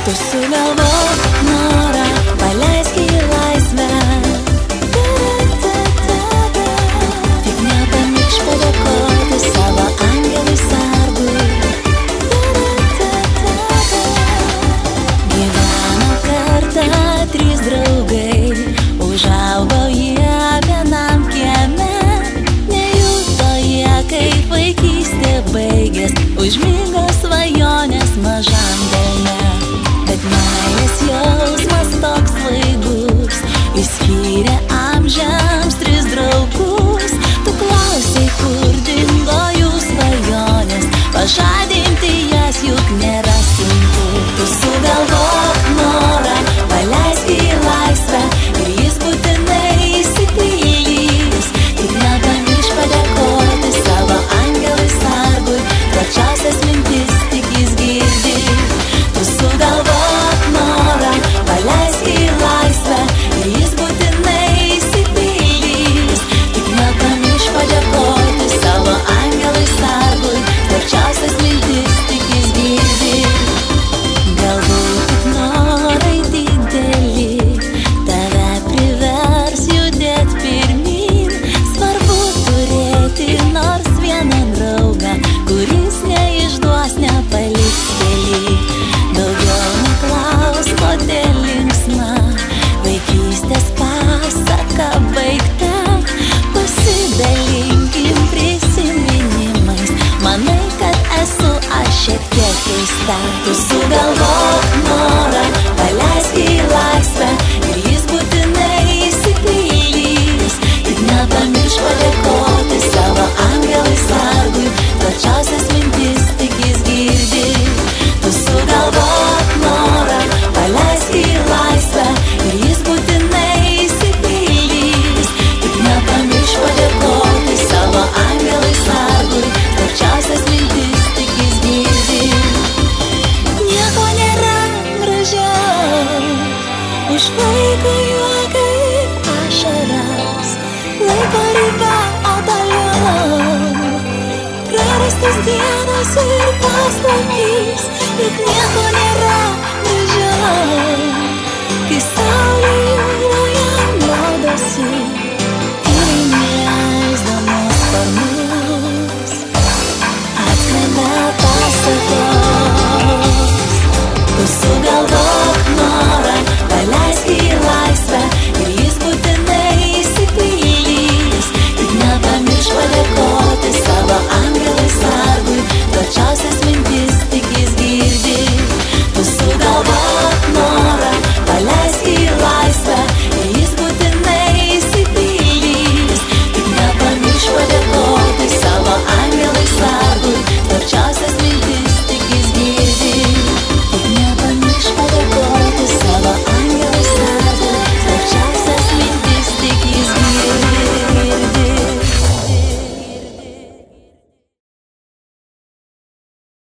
Tu sugalvok norą, paleisk į laisvę. Tik nepamiršk padėkoti savo angelui sargui. Gyveno kartą 3 draugai, užaugo jie vienam kieme. Nejuto jie, kaip vaikystė baigės, užmigo svajonės mažam delne. Bet meilės jausmas toks svaigus, išskyrė amžiams 3 draugus. Tu klausai, kur dingo jų svajonės, pažadinti jas juk nėra sunku. Tu sugalvok norą, paleisk į laisvę ir jis būtinai išsipildys. Tik nepamiršk padėkoti savo angelui sargui, karčiausias mintis tik jis girdi. Tu sugalvok norą, paleisk į laisvę ir jis būtinai išsipildys. Tik nepamiršk padėkoti savo angelui sargui, karčiausias mintis tik jis girdi. Galbūt tik norai dideli tave privers judėt pirmyn. Svarbu turėti nors vieną draugą, kuris neišduos, nepaliks kely. Daugiau neklaus, kodėl linksma, vaikystės pasaka baigta. Pasidalinkim prisiminimais, manai, kad esu aš šiek tiek keista. Tu sugalvok norą, paleisk į laisvę ir jis būtinai išsipildys. Tik nepamiršk padėkoti savo angelui sargui, plačiausias mintis tik jis girdi. Tu sugalvok norą, paleisk į laisvę ir jis būtinai išsipildys. Tik nepamiršk padėkoti savo angelui sargui, plačiausias mintis tik jis girdi. Nieko nėra gražiau už vaiko juoką ir ašaras. Laiko riba, o toliau prarastas dienos ir paslaptys, juk